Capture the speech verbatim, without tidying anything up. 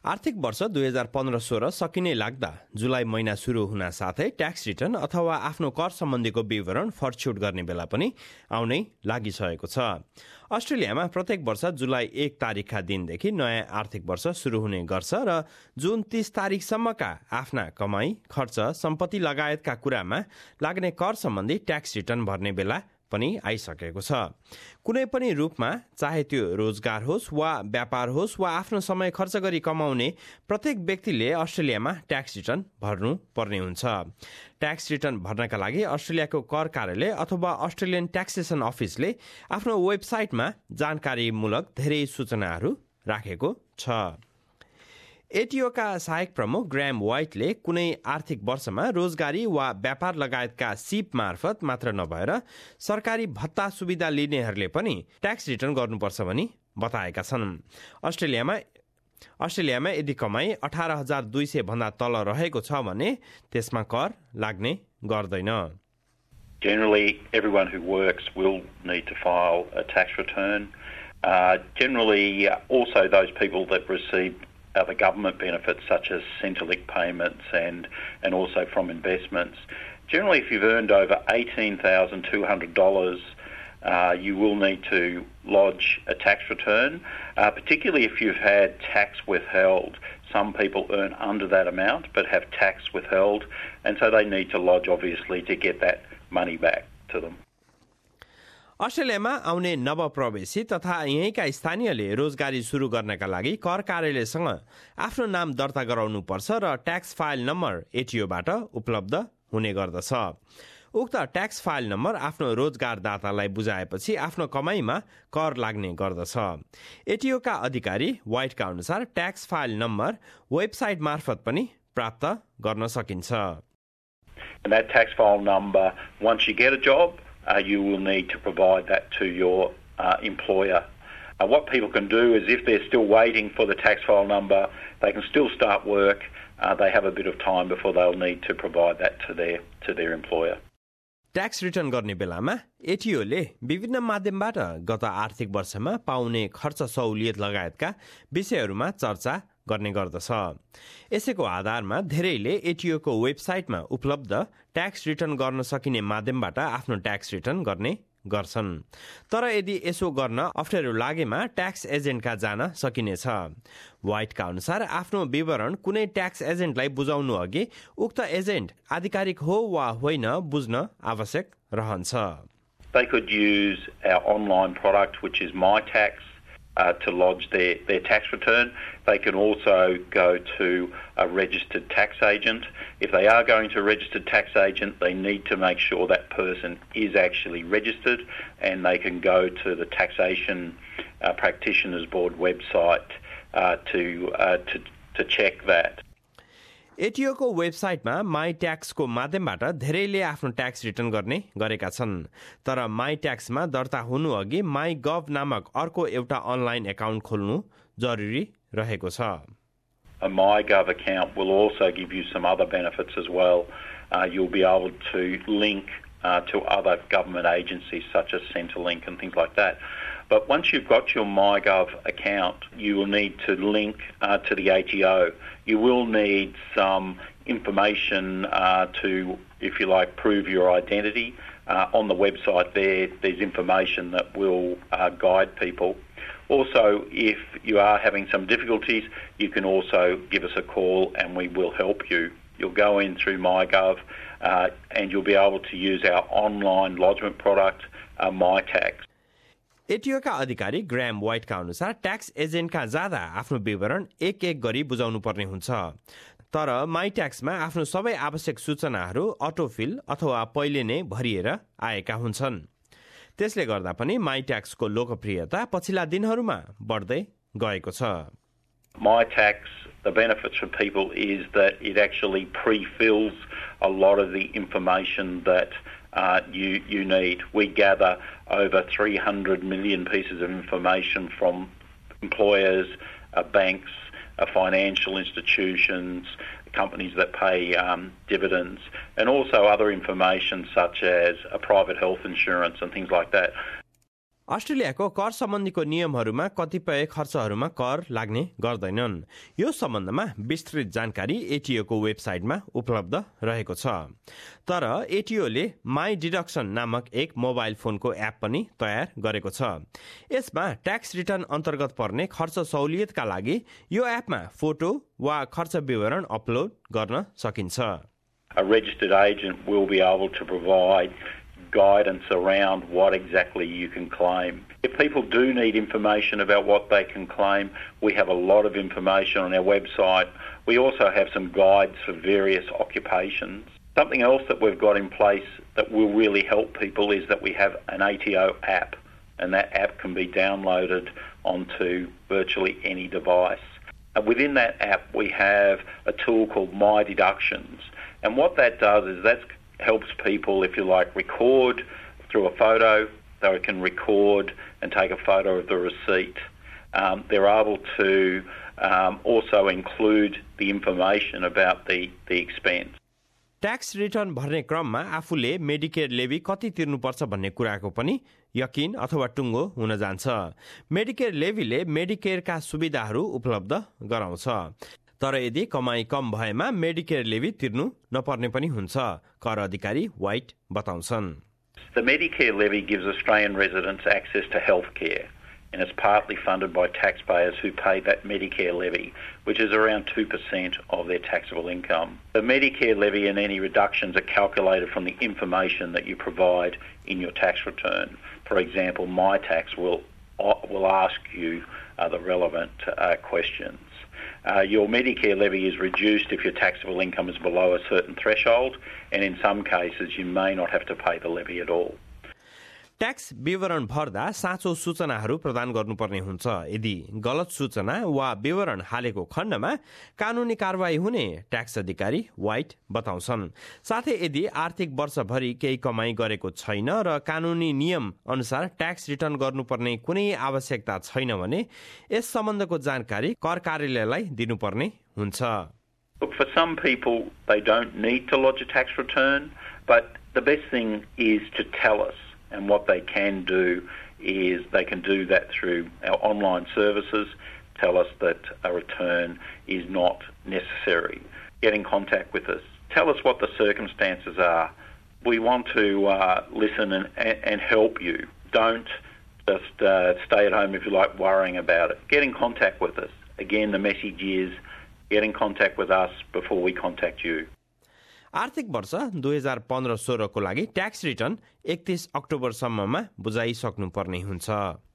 आर्थिक वर्ष दुई हजार पन्ध्र सोह्र सकिने लाग्दा जुलाई महिना सुरु हुन साथै ट्याक्स रिटर्न अथवा आफ्नो कर सम्बन्धीको विवरण फर्चुट गर्ने बेला पनि आउनै लागिसकेको छ। अस्ट्रेलियामा प्रत्येक वर्ष जुलाई एक तारिकका दिनदेखि नयाँ आर्थिक वर्ष सुरु हुने गर्छ र जुन तीस तारिकसम्मका आफ्ना कमाई, खर्च, सम्पत्ति लगायतका कुरामा लाग्ने कर सम्बन्धी ट्याक्स रिटर्न भर्ने बेला पनि आइसकेको छ। कुनै पनि रूपमा चाहे त्यो रोजगार होस् वा व्यापार होस् वा आफ्नो समय खर्च गरी कमाउने प्रत्येक व्यक्तिले अस्ट्रेलियामा ट्याक्स रिटर्न भर्नु पर्ने हुन्छ। ट्याक्स रिटर्न भर्नका लागि अस्ट्रेलियाको कर कार्यालय अथवा अस्ट्रेलियन ट्याक्सेसन अफिसले आफ्नो वेबसाइटमा जानकारीमूलक धेरै सूचनाहरू राखेको छ। एटीओका सहायक प्रमुख ग्राम व्हाइटले कुनै आर्थिक वर्षमा रोजगारी वा व्यापार लगायतका सिप मार्फत मात्र नभएर सरकारी भत्ता सुविधा लिनेहरूले पनि ट्याक्स रिटर्न गर्नुपर्छ भनी बताएका छन्। अस्ट्रेलियामा अस्ट्रेलियामा यदि कमाई अठार हजार दुई सय भन्दा तल रहेको छ भने त्यसमा कर लाग्ने गर्दैन। Generally, everyone who works will need to file a tax return. Uh, generally, also those people that receive other government benefits such as Centrelink payments and, and also from investments. Generally, if you've earned over eighteen thousand two hundred dollars, uh, you will need to lodge a tax return, uh, particularly if you've had tax withheld. Some people earn under that amount but have tax withheld, and so they need to lodge, obviously, to get that money back to them. अस्ट्रेलियामा आउने नवप्रवेशी तथा यहीँका स्थानीयले रोजगारी सुरु गर्नका लागि कर कार्यालयसँग आफ्नो नाम दर्ता गराउनुपर्छ र ट्याक्स फाइल नम्बर एटीओबाट उपलब्ध हुने गर्दछ। उक्त ट्याक्स फाइल नम्बर आफ्नो रोजगारदातालाई बुझाएपछि आफ्नो कमाईमा कर लाग्ने गर्दछ। एटीओका अधिकारी व्हाइटका अनुसार ट्याक्स फाइल नम्बर वेबसाइट मार्फत पनि प्राप्त गर्न सकिन्छ। And that tax file number, once you get a job, Uh, you will need to provide that to your uh, employer. Uh, what people can do is if they're still waiting for the tax file number, they can still start work. Uh, they have a bit of time before they'll need to provide that to their to their employer. Tax return गर्ने बेलामा एटीओले विभिन्न माध्यमबाट गत आर्थिक वर्षमा पाउने खर्च सहुलियत लगायतका विषयहरूमा चर्चा गर्ने गर्दछ। यसैको आधारमा धेरैले एटीओको वेबसाइटमा उपलब्ध ट्याक्स रिटर्न गर्न सकिने माध्यमबाट आफ्नो ट्याक्स रिटर्न गर्ने गर्छन्। तर यदि यसो गर्न अप्ठ्यारो लागेमा ट्याक्स एजेन्टका जान सकिनेछ। व्हाइटका अनुसार आफ्नो विवरण कुनै ट्याक्स एजेन्टलाई बुझाउनु अघि उक्त एजेन्ट आधिकारिक हो वा होइन बुझ्न आवश्यक रहन्छ। They could use our online product, which is MyTax, uh, to lodge their, their tax return. They can also go to a registered tax agent. If they are going to a registered tax agent, they need to make sure that person is actually registered, and they can go to the Taxation uh, Practitioners Board website uh, to, uh, to, to check that. एटीओको वेबसाइटमा माई ट्याक्सको माध्यमबाट धेरैले आफ्नो tax return गर्ने गरेका छन्। तर माई ट्याक्समा दर्ता हुनु अघि माई गभ नामक अर्को एउटा अनलाइन एकाउन्ट खोल्नु जरुरी रहेको छ। A MyGov account will also give you some other benefits as well. Uh, you'll be able to link uh, to other government agencies such as Centrelink and things like that. But once you've got your MyGov account, you will need to link uh, to the A T O. You will need some information uh, to, if you like, prove your identity. Uh, on the website there, there's information that will uh, guide people. Also, if you are having some difficulties, you can also give us a call and we will help you. You'll go in through MyGov uh, and you'll be able to use our online lodgement product, uh, MyTax. एटीओका अधिकारी ग्राम व्हाइटका अनुसार tax एजेन्टका जाँदा आफ्नो विवरण एक एक गरी बुझाउनु पर्ने हुन्छ। तर माई ट्याक्समा आफ्नो सबै आवश्यक सूचनाहरू अटोफिल अथवा पहिले नै भरिएर आएका हुन्छन्। त्यसले गर्दा पनि माई ट्याक्सको लोकप्रियता पछिल्ला दिनहरूमा बढ्दै गएको छ। MyTax, the benefits for people is that it actually pre-fills a lot of the information that uh, you, you need. We gather over three hundred million pieces of information from employers, uh, banks, uh, financial institutions, companies that pay um, dividends, and also other information such as a private health insurance and things like that. अस्ट्रेलियाको कर सम्बन्धीको नियमहरूमा कतिपय खर्चहरूमा कर लाग्ने गर्दैनन्। यो सम्बन्धमा विस्तृत जानकारी एटीओको वेबसाइटमा उपलब्ध रहेको छ। तर एटीओले माई डिडक्सन नामक एक मोबाइल फोनको एप पनि तयार गरेको छ। यसमा ट्याक्स रिटर्न अन्तर्गत पर्ने खर्च सहुलियतका लागि यो एपमा फोटो वा खर्च विवरण अपलोड गर्न सकिन्छ। A registered agent will be able to provide guidance around what exactly you can claim. If people do need information about what they can claim, we have a lot of information on our website. We also have some guides for various occupations. Something else that we've got in place that will really help people is that we have an A T O app, and that app can be downloaded onto virtually any device. And within that app, we have a tool called My Deductions. And what that does is that helps people, if you like, record through a photo. They can record and take a photo of the receipt. Um, they're able to um, also include the information about the, the expense. Tax return भर्ने क्रममा आफूले Medicare लेभी कति तिर्नुपर्छ भन्ने कुराको पनि यकिन अथवा टुङ्गो हुन जान्छ। मेडिकेयर लेभीले मेडिकेयरका सुविधाहरू उपलब्ध गराउँछ। तर यदि कमाई कम भएमा मेडिकेयर लेभी तिर्नु नपर्ने पनि हुन्छ, कर अधिकारी व्हाइट बताउँछन्। The Medicare levy gives Australian residents access to health care, and it's partly funded by taxpayers who pay that Medicare levy, which is around two percent of their taxable income. The Medicare levy and any reductions are calculated from the information that you provide in your tax return. For example, MyTax will, will ask you uh, the relevant uh, questions. Uh, your Medicare levy is reduced if your taxable income is below a certain threshold, and in some cases you may not have to pay the levy at all. Tax विवरण भर्दा साँचो सूचनाहरू प्रदान गर्नुपर्ने हुन्छ। यदि गलत सूचना वा विवरण हालेको खण्डमा कानूनी कारवाही हुने ट्याक्स अधिकारी व्हाइट बताउँछन्। साथै यदि आर्थिक वर्षभरि केही कमाई गरेको छैन र कानूनी नियम अनुसार ट्याक्स रिटर्न गर्नुपर्ने कुनै आवश्यकता छैन भने यस सम्बन्धको जानकारी कर कार्यालयलाई दिनुपर्ने हुन्छ। Look, for some people, they don't need to lodge a tax return, but the best thing is to tell us. And what they can do is they can do that through our online services, tell us that a return is not necessary. Get in contact with us. Tell us what the circumstances are. We want to uh, listen and, and help you. Don't just uh, stay at home, if you like, worrying about it. Get in contact with us. Again, the message is get in contact with us before we contact you. आर्थिक वर्ष दुई हजार पन्ध्र सोह्रको लागि tax return एकतीस अक्टोबरसम्ममा बुझाइसक्नुपर्ने हुन्छ।